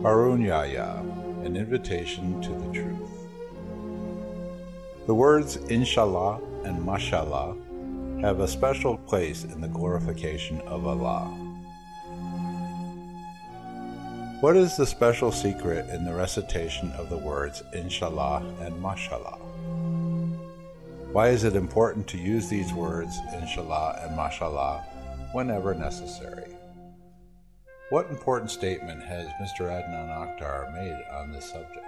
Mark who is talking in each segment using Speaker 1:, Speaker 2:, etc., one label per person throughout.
Speaker 1: Harun Yahya, an invitation to the truth. The words Inshallah and Mashallah have a special place in the glorification of Allah. What is the special secret in the recitation of the words Inshallah and Mashallah? Why is it important to use these words Inshallah and Mashallah whenever necessary? What important statement has Mr. Adnan Akhtar made on this subject?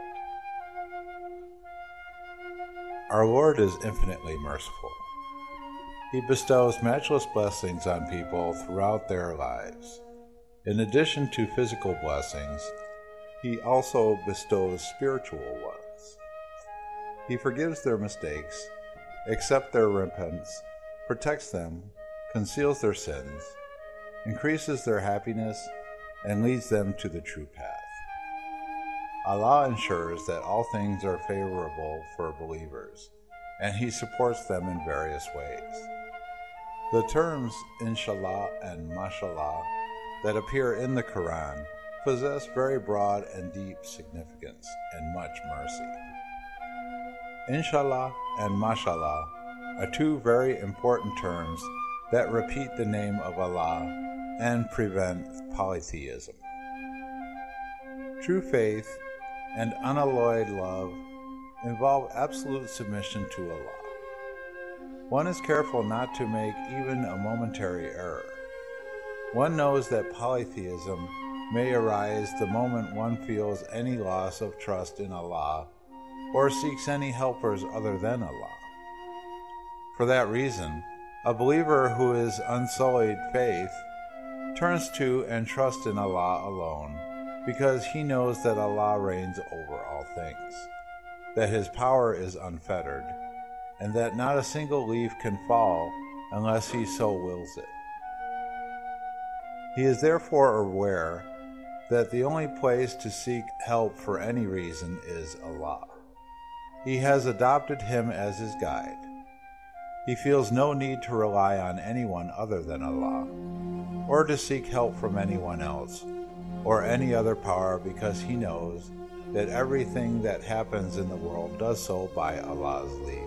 Speaker 1: Our Lord is infinitely merciful. He bestows matchless blessings on people throughout their lives. In addition to physical blessings, He also bestows spiritual ones. He forgives their mistakes, accepts their repentance, protects them, conceals their sins, increases their happiness, and leads them to the true path. Allah ensures that all things are favorable for believers, and He supports them in various ways. The terms Inshallah and Mashallah that appear in the Quran possess very broad and deep significance and much mercy. Inshallah and Mashallah are two very important terms that repeat the name of Allah and prevent polytheism. True faith and unalloyed love involve absolute submission to Allah. One is careful not to make even a momentary error. One knows that polytheism may arise the moment one feels any loss of trust in Allah or seeks any helpers other than Allah. For that reason, a believer who is unsullied faith turns to and trusts in Allah alone because he knows that Allah reigns over all things, that His power is unfettered, and that not a single leaf can fall unless He so wills it. He is therefore aware that the only place to seek help for any reason is Allah. He has adopted Him as his guide. He feels no need to rely on anyone other than Allah, or to seek help from anyone else, or any other power, because he knows that everything that happens in the world does so by Allah's leave.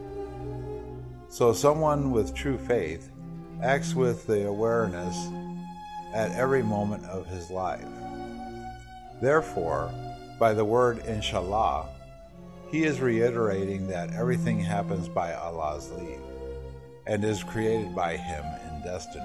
Speaker 1: So someone with true faith acts with the awareness at every moment of his life. Therefore, by the word Inshallah, he is reiterating that everything happens by Allah's leave and is created by Him in destiny.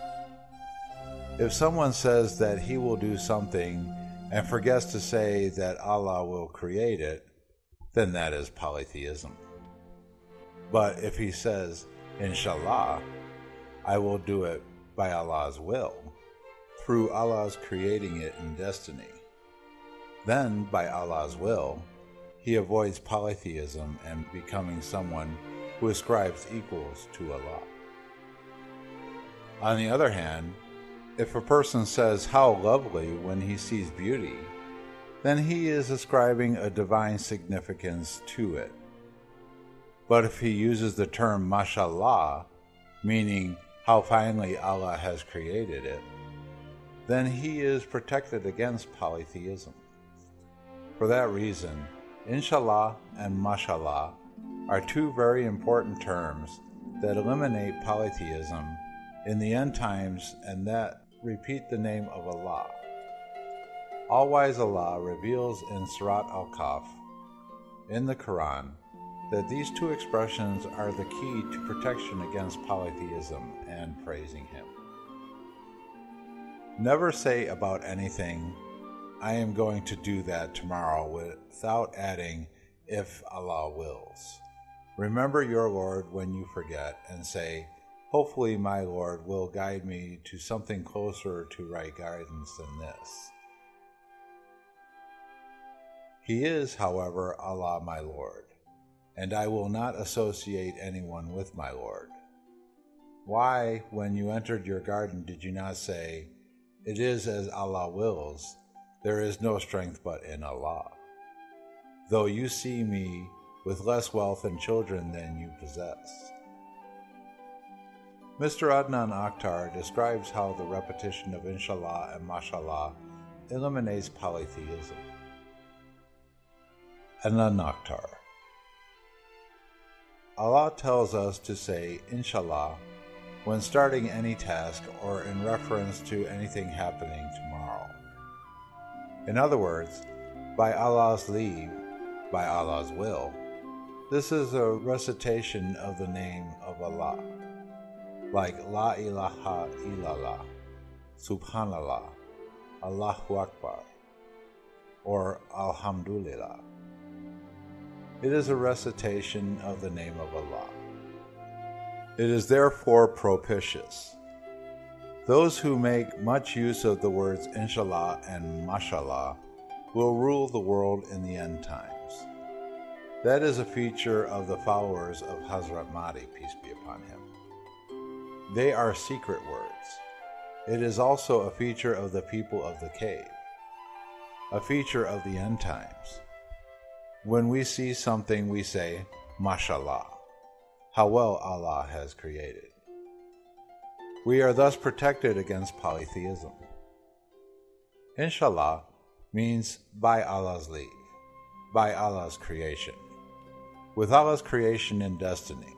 Speaker 1: If someone says that he will do something and forgets to say that Allah will create it, then that is polytheism. But if he says, Inshallah, I will do it by Allah's will, through Allah's creating it in destiny, then by Allah's will, he avoids polytheism and becoming someone who ascribes equals to Allah. On the other hand, if a person says how lovely when he sees beauty, then he is ascribing a divine significance to it. But if he uses the term Mashallah, meaning how finely Allah has created it, then he is protected against polytheism. For that reason, Inshallah and Mashallah are two very important terms that eliminate polytheism in the end times and that repeat the name of Allah. All-wise Allah reveals in Surat Al-Kahf in the Quran that these two expressions are the key to protection against polytheism and praising Him. Never say about anything, I am going to do that tomorrow, without adding, if Allah wills. Remember your Lord when you forget and say, hopefully my Lord will guide me to something closer to right guidance than this. He is, however, Allah my Lord, and I will not associate anyone with my Lord. Why, when you entered your garden, did you not say, it is as Allah wills, there is no strength but in Allah, though you see me with less wealth and children than you possess? Mr. Adnan Akhtar describes how the repetition of Inshallah and Mashallah eliminates polytheism. And the Nakhtar. Allah tells us to say Inshallah when starting any task or in reference to anything happening tomorrow. In other words, by Allah's leave, by Allah's will. This is a recitation of the name of Allah, like La ilaha illallah, Subhanallah, Allahu Akbar, or Alhamdulillah. It is a recitation of the name of Allah. It is therefore propitious. Those who make much use of the words Inshallah and Mashallah will rule the world in the end times. That is a feature of the followers of Hazrat Mahdi, peace be upon him. They are secret words. It is also a feature of the people of the cave, a feature of the end times. When we see something, we say, Mashallah, how well Allah has created. We are thus protected against polytheism. Inshallah means by Allah's leave, by Allah's creation, with Allah's creation and destiny.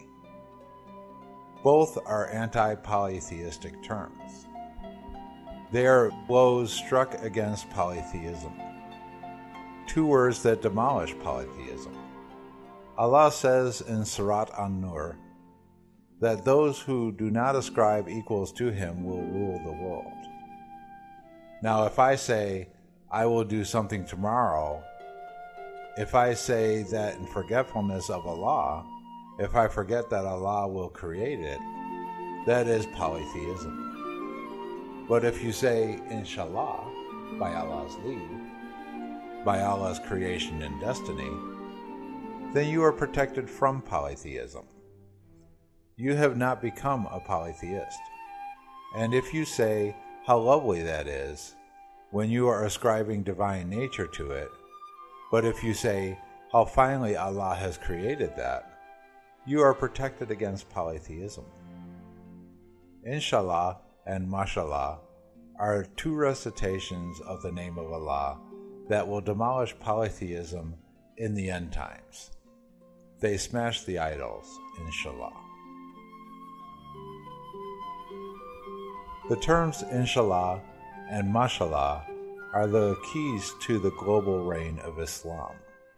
Speaker 1: Both are anti-polytheistic terms. They are blows struck against polytheism, two words that demolish polytheism. Allah says in Surat An-Nur that those who do not ascribe equals to Him will rule the world. Now, if I say, I will do something tomorrow, if I say that in forgetfulness of Allah, if I forget that Allah will create it, that is polytheism. But if you say, Inshallah, by Allah's leave, by Allah's creation and destiny, then you are protected from polytheism. You have not become a polytheist. And if you say, how lovely that is, when you are ascribing divine nature to it, but if you say, how finely Allah has created that, you are protected against polytheism. Inshallah and Mashallah are two recitations of the name of Allah that will demolish polytheism in the end times. They smash the idols, Inshallah. The terms Inshallah and Mashallah are the keys to the global reign of Islam.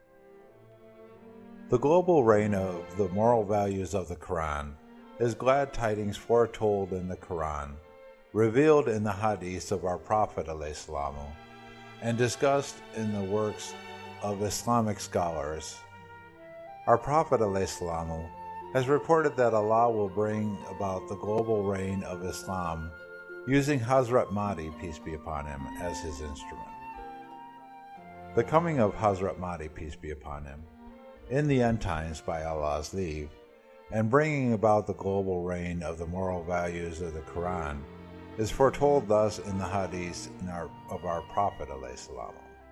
Speaker 1: The global reign of the moral values of the Quran is glad tidings foretold in the Quran, revealed in the hadiths of our Prophet ﷺ, and discussed in the works of Islamic scholars. Our Prophet ﷺ has reported that Allah will bring about the global reign of Islam using Hazrat Mahdi, peace be upon him, as his instrument. The coming of Hazrat Mahdi, peace be upon him, in the end times by Allah's leave, and bringing about the global reign of the moral values of the Quran, is foretold thus in the hadiths of our Prophet ﷺ.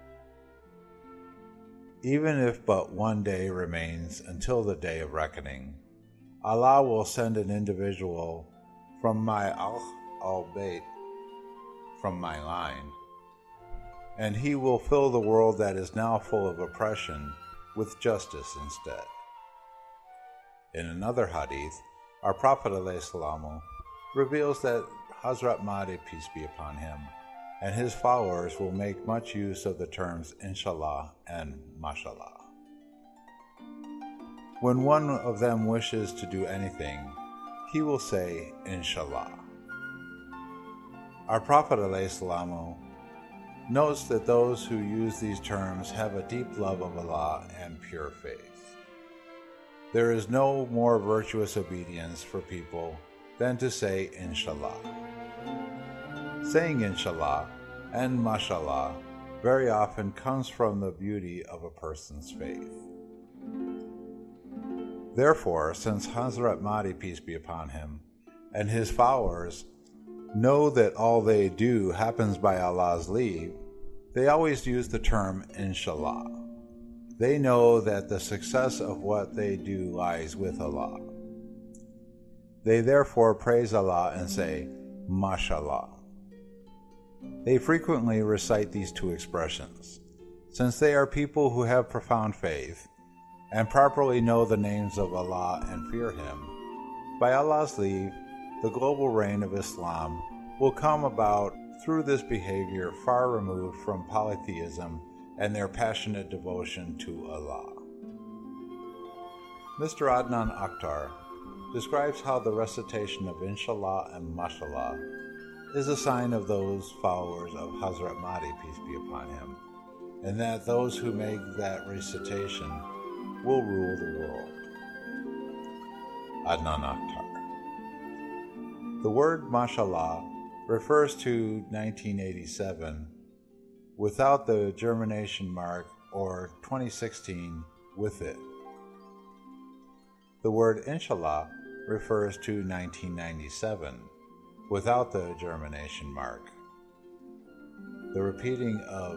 Speaker 1: Even if but one day remains until the day of reckoning, Allah will send an individual from my al-Bayt, from my line, and he will fill the world that is now full of oppression with justice instead. In another hadith, our Prophet ﷺ reveals that Hazrat Mahdi, peace be upon him, and his followers will make much use of the terms Inshallah and Mashallah. When one of them wishes to do anything, he will say Inshallah. Our Prophet ﷺ notes that those who use these terms have a deep love of Allah and pure faith. There is no more virtuous obedience for people than to say Inshallah. Saying Inshallah and Mashallah very often comes from the beauty of a person's faith. Therefore, since Hazrat Mahdi, peace be upon him, and his followers know that all they do happens by Allah's leave, they always use the term Inshallah. They know that the success of what they do lies with Allah. They therefore praise Allah and say, Mashallah. They frequently recite these two expressions. Since they are people who have profound faith and properly know the names of Allah and fear Him, by Allah's leave, the global reign of Islam will come about through this behavior far removed from polytheism and their passionate devotion to Allah. Mr. Adnan Akhtar describes how the recitation of Inshallah and Mashallah is a sign of those followers of Hazrat Mahdi, peace be upon him, and that those who make that recitation will rule the world. Adnan Akhtar. The word Mashallah refers to 1987 without the germination mark or 2016 with it. The word Inshallah refers to 1997 without the germination mark. The repeating of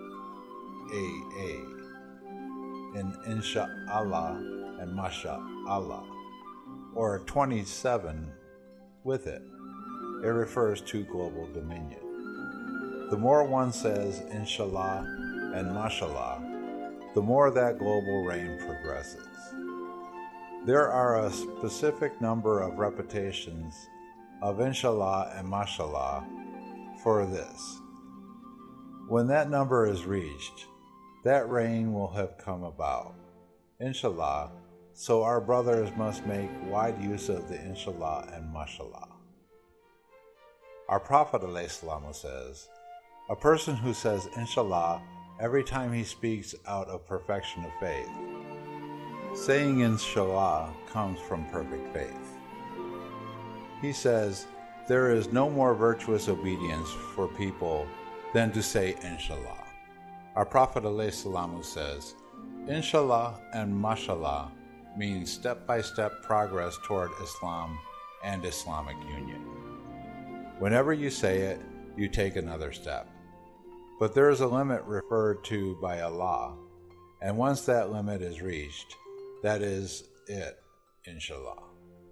Speaker 1: AA in Insha'Allah and Masha'Allah, or 27 with it. It refers to global dominion. The more one says Inshallah and Mashallah, the more that global reign progresses. There are a specific number of repetitions of Inshallah and Mashallah for this. When that number is reached, that reign will have come about. Inshallah, so our brothers must make wide use of the Inshallah and Mashallah. Our Prophet ﷺ says, a person who says Inshallah every time he speaks out of perfection of faith. Saying Inshallah comes from perfect faith. He says, there is no more virtuous obedience for people than to say Inshallah. Our Prophet ﷺ says, Inshallah and Mashallah means step-by-step progress toward Islam and Islamic union. Whenever you say it, you take another step. But there is a limit referred to by Allah, and once that limit is reached, that is it, Inshallah.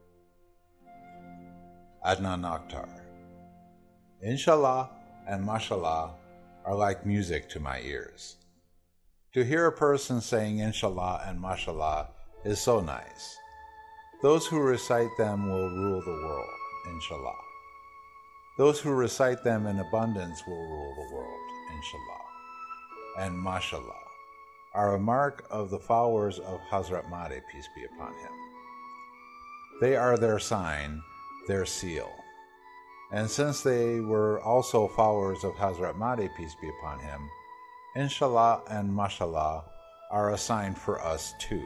Speaker 1: Adnan Akhtar. Inshallah and Mashallah are like music to my ears. To hear a person saying Inshallah and Mashallah is so nice. Those who recite them will rule the world, Inshallah. Those who recite them in abundance will rule the world, Inshallah. And Mashallah are a mark of the followers of Hazrat Mahdi, peace be upon him. They are their sign, their seal. And since they were also followers of Hazrat Mahdi, peace be upon him, Inshallah and Mashallah are a sign for us too.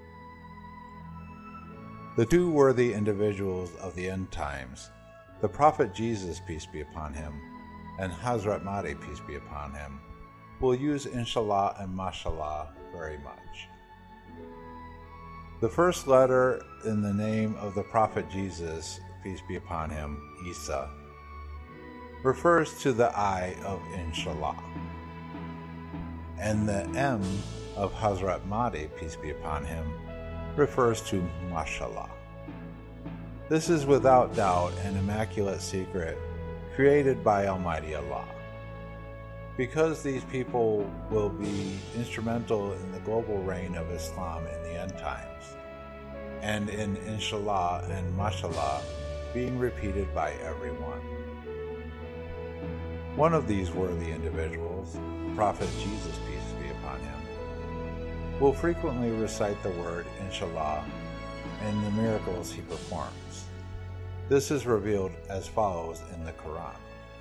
Speaker 1: The two worthy individuals of the end times, the Prophet Jesus, peace be upon him, and Hazrat Mahdi, peace be upon him, will use Inshallah and Mashallah very much. The first letter in the name of the Prophet Jesus, peace be upon him, Isa, refers to the I of Inshallah, and the M of Hazrat Mahdi, peace be upon him, refers to Mashallah. This is without doubt an immaculate secret created by Almighty Allah. Because these people will be instrumental in the global reign of Islam in the end times, and in Inshallah and Mashallah being repeated by everyone. One of these worthy individuals, Prophet Jesus, peace be upon him, will frequently recite the word Inshallah and the miracles he performs. This is revealed as follows in the Quran.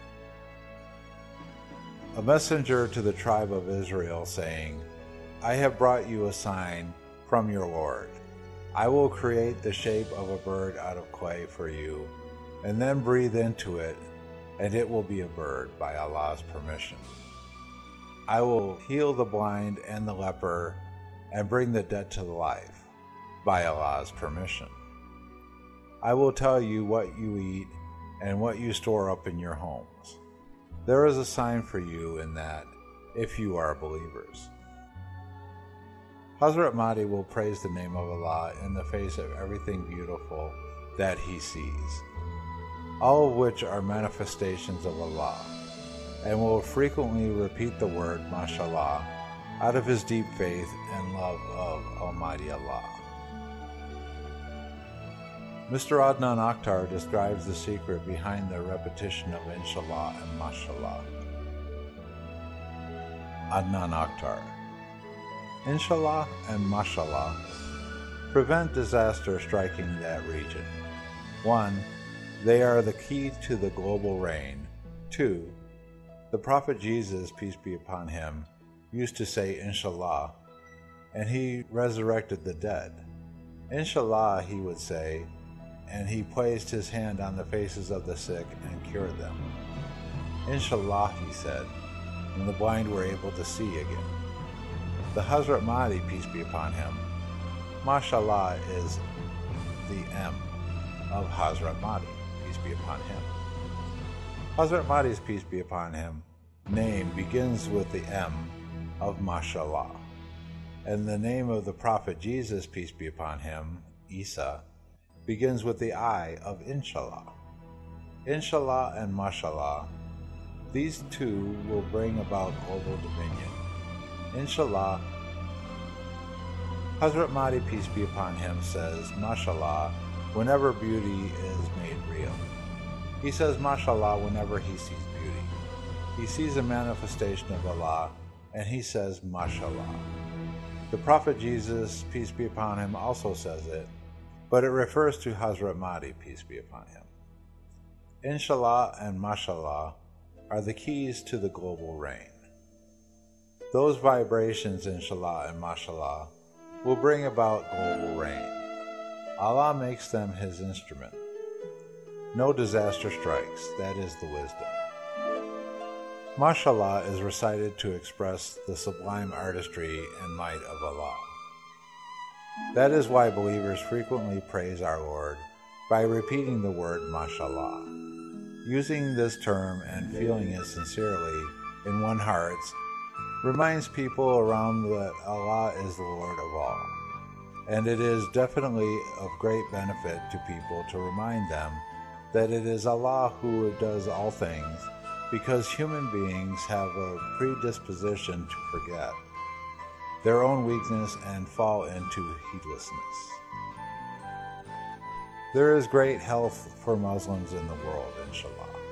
Speaker 1: A messenger to the tribe of Israel saying, I have brought you a sign from your Lord. I will create the shape of a bird out of clay for you, and then breathe into it, and it will be a bird by Allah's permission. I will heal the blind and the leper, and bring the dead to life by Allah's permission. I will tell you what you eat and what you store up in your homes. There is a sign for you in that, if you are believers. Hazrat Mahdi will praise the name of Allah in the face of everything beautiful that he sees, all of which are manifestations of Allah. and will frequently repeat the word mashallah out of his deep faith and love of Almighty Allah. Mr. Adnan Akhtar describes the secret behind the repetition of inshallah and mashallah. Adnan Akhtar: inshallah and mashallah prevent disaster striking that region. 1. They are the key to the global reign. 2. The Prophet Jesus, peace be upon him, used to say inshallah, and he resurrected the dead. Inshallah, he would say, and he placed his hand on the faces of the sick and cured them. Inshallah, he said, and the blind were able to see again. The Hazrat Mahdi, peace be upon him, mashallah is the M of Hazrat Mahdi, peace be upon him. Hazrat Mahdi's, peace be upon him, name begins with the M of mashallah, and the name of the Prophet Jesus, peace be upon him, Isa, begins with the I of inshallah. Inshallah and mashallah, these two will bring about global dominion. Inshallah, Hazrat Mahdi, peace be upon him, says mashallah whenever beauty is made real. He says mashallah whenever he sees beauty. He sees a manifestation of Allah, and he says mashallah. The Prophet Jesus, peace be upon him, also says it, but it refers to Hazrat Mahdi, peace be upon him. Inshallah and mashallah are the keys to the global reign. Those vibrations, inshallah and mashallah, will bring about global reign. Allah makes them his instrument. No disaster strikes, that is the wisdom. Mashallah is recited to express the sublime artistry and might of Allah. That is why believers frequently praise our Lord by repeating the word mashallah. Using this term and feeling it sincerely in one's heart reminds people around that Allah is the Lord of all. And it is definitely of great benefit to people to remind them that it is Allah who does all things, because human beings have a predisposition to forget their own weakness and fall into heedlessness. There is great health for Muslims in the world, inshallah.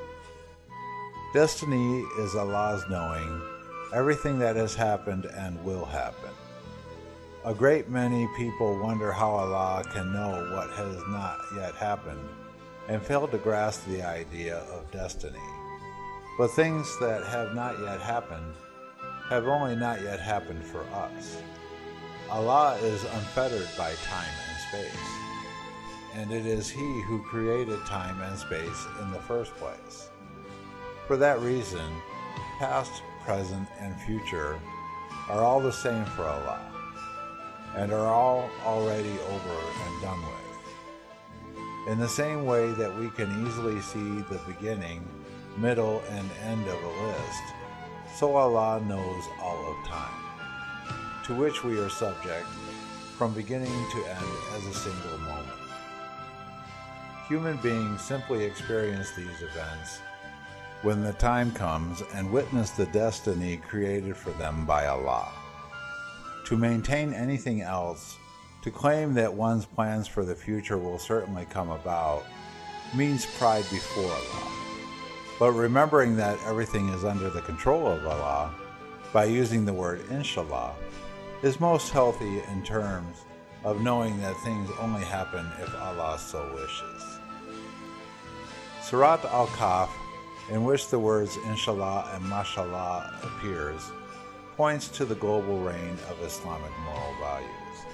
Speaker 1: Destiny is Allah's knowing everything that has happened and will happen. A great many people wonder how Allah can know what has not yet happened and fail to grasp the idea of destiny. But things that have not yet happened have only not yet happened for us. Allah is unfettered by time and space, and it is He who created time and space in the first place. For that reason, past, present, and future are all the same for Allah, and are all already over and done with. In the same way that we can easily see the beginning, middle, and end of a list, so Allah knows all of time, to which we are subject from beginning to end as a single moment. Human beings simply experience these events when the time comes and witness the destiny created for them by Allah. To maintain anything else, to claim that one's plans for the future will certainly come about, means pride before Allah. But remembering that everything is under the control of Allah, by using the word inshallah, is most healthy in terms of knowing that things only happen if Allah so wishes. Surat Al-Kahf, in which the words inshallah and mashallah appears, points to the global reign of Islamic moral values.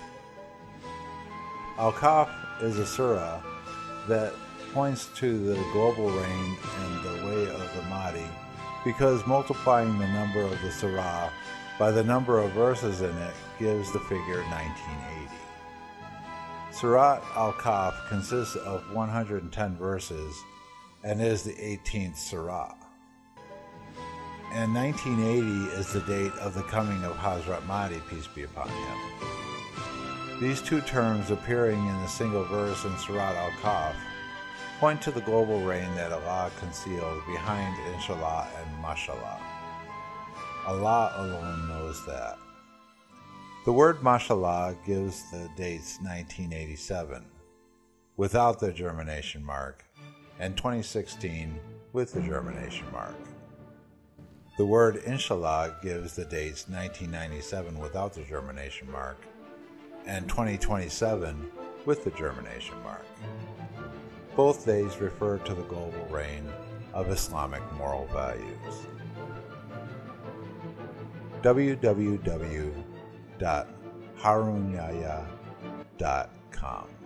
Speaker 1: Al-Kahf is a surah that points to the global reign and the way of the Mahdi, because multiplying the number of the surah by the number of verses in it gives the figure 1980. Surat Al-Kahf consists of 110 verses and is the 18th surah. And 1980 is the date of the coming of Hazrat Mahdi, peace be upon him. These two terms appearing in a single verse in Surat Al-Kahf point to the global reign that Allah conceals behind Inshallah and Mashallah. Allah alone knows that. The word Mashallah gives the dates 1987 without the germination mark and 2016 with the germination mark. The word Inshallah gives the dates 1997 without the germination mark and 2027 with the germination mark. Both days refer to the global reign of Islamic moral values. www.harunyaya.com